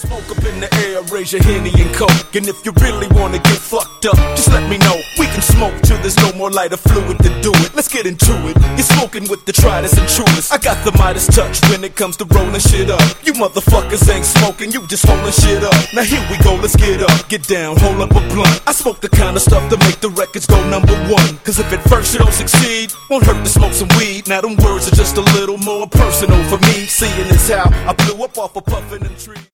smoke up in the air, raise your Henny and Coke. And if you really wanna get fucked up, just let me know. We can smoke till there's no more lighter fluid to do it. Let's get into it. You're smoking with the Tridus and Truest. I got the Midas touch when it comes to rolling shit up. You motherfuckers ain't smoking, you just holding shit up. Now here we go, let's get up, get down, hold up a blunt. I smoke the kind of stuff to make the records go #1. Cause if at first you don't succeed, won't hurt to smoke some weed. Now them words are just a little more personal for me. Seeing as how I blew up off a puffin' and tree.